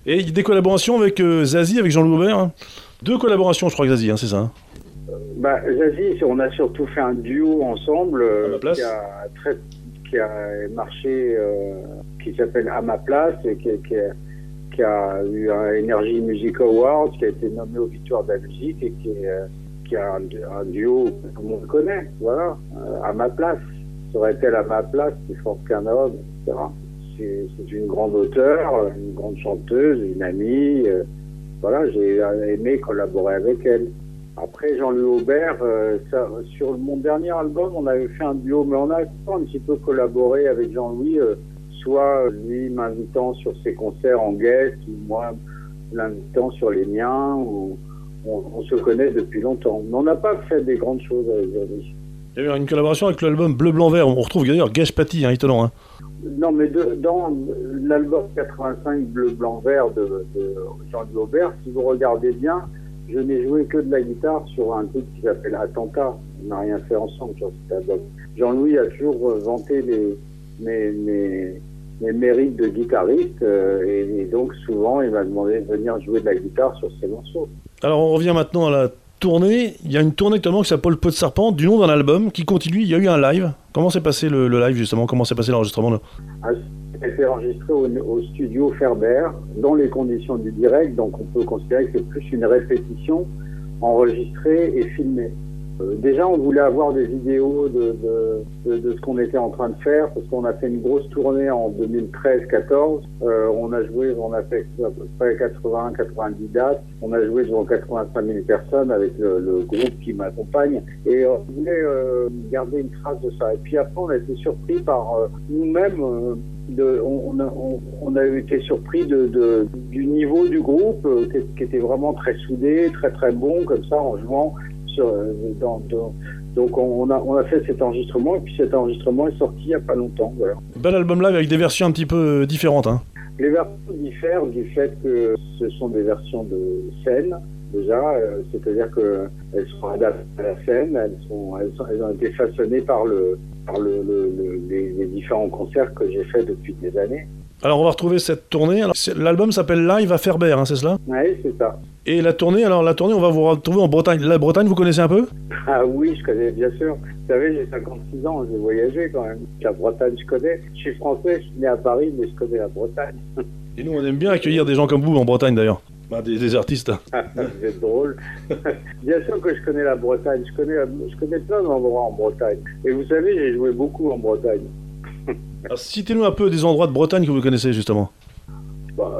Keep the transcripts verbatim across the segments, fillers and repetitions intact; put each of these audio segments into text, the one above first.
Et des collaborations avec euh, Zazie, avec Jean-Louis Aubert. Hein. Deux collaborations, je crois, avec Zazie, hein, c'est ça. Hein. Bah, Zazie, on a surtout fait un duo ensemble euh, place. qui a très, qui a marché, euh, qui s'appelle À ma place et qui, qui, a, qui a eu un Energy Music Award, qui a été nommé aux Victoires de la musique et qui, est, euh, qui a un, un duo que tout le monde connaît. Voilà, euh, À ma place. Serait-elle à ma place plus forte qu'un homme, et cetera. C'est, c'est une grande auteure, une grande chanteuse, une amie. Euh, voilà, j'ai aimé collaborer avec elle. Après, Jean-Louis Aubert, euh, ça, sur mon dernier album, on avait fait un duo, mais on a un petit peu collaboré avec Jean-Louis, euh, soit lui m'invitant sur ses concerts en guest, ou moi l'invitant sur les miens, ou on, on se connaît depuis longtemps. Mais on n'a pas fait des grandes choses avec Jean-Louis. Il y a eu une collaboration avec l'album Bleu, Blanc, Vert. On retrouve d'ailleurs Gage Paty, hein, étonnant. Hein. Non, mais de, dans l'album quatre-vingt-cinq Bleu, Blanc, Vert de, de Jean-Louis Aubert, si vous regardez bien, je n'ai joué que de la guitare sur un titre qui s'appelle Attentat. On n'a rien fait ensemble sur cet album. Jean-Louis a toujours vanté les, mes, mes, mes mérites de guitariste euh, et, et donc souvent il m'a demandé de venir jouer de la guitare sur ses morceaux. Alors on revient maintenant à la tournée. Il y a une tournée actuellement qui s'appelle Peau de Serpent, du nom d'un album qui continue. Il y a eu un live. Comment s'est passé le, le live justement? Comment s'est passé l'enregistrement là? Ah, ça a été enregistré au, au studio Ferber dans les conditions du direct, donc on peut considérer que c'est plus une répétition enregistrée et filmée. Euh, déjà, on voulait avoir des vidéos de, de, de, de ce qu'on était en train de faire, parce qu'on a fait une grosse tournée en deux mille treize quatorze. Euh, on a joué, on a fait à peu près quatre-vingts quatre-vingt-dix dates. On a joué devant quatre-vingt-cinq mille personnes avec le, le groupe qui m'accompagne. Et euh, on voulait euh, garder une trace de ça. Et puis après, on a été surpris par euh, nous-mêmes. Euh, de, on, a, on, on a été surpris de, de, du niveau du groupe, euh, qui, qui était vraiment très soudé, très très bon, comme ça, en jouant. Sur, dans, dans, donc on a, on a fait cet enregistrement et puis cet enregistrement est sorti il n'y a pas longtemps. Voilà. Bel album live avec des versions un petit peu différentes. Hein. Les versions diffèrent du fait que ce sont des versions de scène déjà, euh, c'est-à-dire qu'elles sont adaptées à la scène, elles, sont, elles, sont, elles ont été façonnées par, le, par le, le, le, les, les différents concerts que j'ai faits depuis des années. Alors on va retrouver cette tournée. Alors, l'album s'appelle Live à Ferber, hein, c'est cela? Oui, c'est ça. Et la tournée, alors la tournée, on va vous retrouver en Bretagne. La Bretagne, vous connaissez un peu? Ah oui, je connais bien sûr. Vous savez, j'ai cinquante-six ans, j'ai voyagé quand même. La Bretagne, je connais. Je suis français, je suis né à Paris, mais je connais la Bretagne. Et nous, on aime bien accueillir des gens comme vous en Bretagne d'ailleurs. Bah, des, des artistes. Vous êtes drôle. Bien sûr que je connais la Bretagne. Je connais, je connais plein d'endroits en Bretagne. Et vous savez, j'ai joué beaucoup en Bretagne. Alors, citez-nous un peu des endroits de Bretagne que vous connaissez justement. Bah,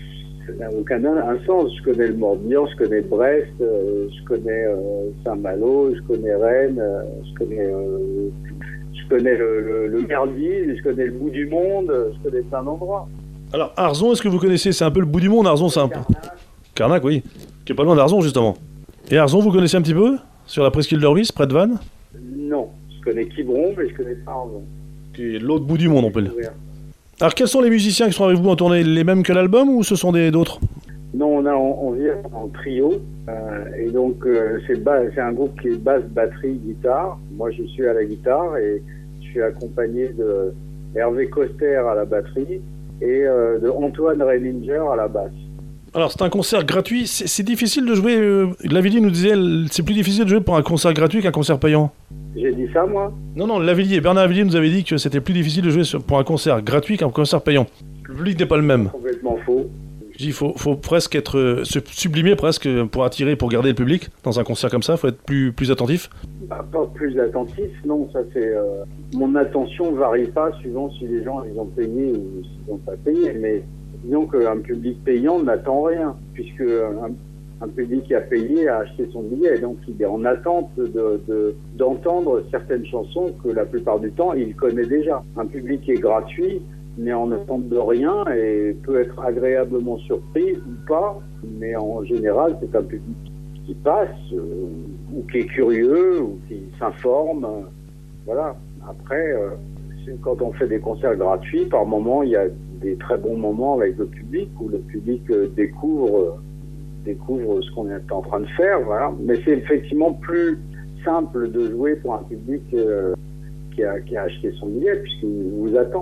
ça n'a aucun un sens. Je connais le Morbihan, je connais Brest, euh, je connais euh, Saint-Malo, je connais Rennes, euh, je connais, euh, je connais le, le, le Merlin, je connais le bout du monde, je connais plein d'endroits. Alors, Arzon, est-ce que vous connaissez? C'est un peu le bout du monde, Arzon, c'est un peu... Carnac, oui. Qui est pas loin d'Arzon, justement. Et Arzon, vous connaissez un petit peu? Sur la presqu'île de Ruisse, près de Vannes? Non. Je connais Quiberon, mais je connais pas Arzon. Qui est l'autre bout du monde, on peut le dire. Alors, quels sont les musiciens qui sont avec vous en tournée? Les mêmes que l'album ou ce sont des d'autres? Non, on, a, on, on vit en trio. Euh, et donc, euh, c'est, bas, c'est un groupe qui est basse, batterie, guitare. Moi, je suis à la guitare et je suis accompagné de Hervé Coster à la batterie et euh, de Antoine Reininger à la basse. Alors, c'est un concert gratuit. C'est, c'est difficile de jouer... Euh, Lavillier nous disait c'est plus difficile de jouer pour un concert gratuit qu'un concert payant. J'ai dit ça, moi? Non, non, Lavillier, Bernard Lavillier nous avait dit que c'était plus difficile de jouer sur, pour un concert gratuit qu'un concert payant. Le public n'est pas le même. Complètement faux. Je dis, il faut, faut presque être... Euh, se sublimer presque pour attirer, pour garder le public. Dans un concert comme ça, il faut être plus, plus attentif. Bah, pas plus attentif, non, ça c'est... Euh, mon attention varie pas suivant si les gens ils ont payé ou s'ils n'ont pas payé, mais disons qu'un public payant n'attend rien, puisque un, un public qui a payé a acheté son billet, donc il est en attente de, de, d'entendre certaines chansons que la plupart du temps il connaît déjà. Un public qui est gratuit n'est en attente de rien et peut être agréablement surpris ou pas, mais en général c'est un public qui passe, euh, ou qui est curieux, ou qui s'informe, euh, voilà. Après, euh, c'est, quand on fait des concerts gratuits, par moment, il y a des très bons moments avec le public, où le public euh, découvre, euh, découvre ce qu'on est en train de faire, voilà. Mais c'est effectivement plus simple de jouer pour un public euh, qui, a, qui a acheté son billet, puisqu'il vous attend.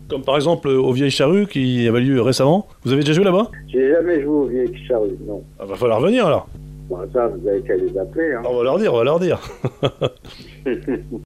Comme par exemple aux Vieilles Charrues qui avait lieu récemment. Vous avez déjà joué là-bas? J'ai jamais joué aux Vieilles Charrues, non. Ah, va falloir venir alors. Bon, ça, vous avez qu'à les appeler, hein. On va leur dire, on va leur dire.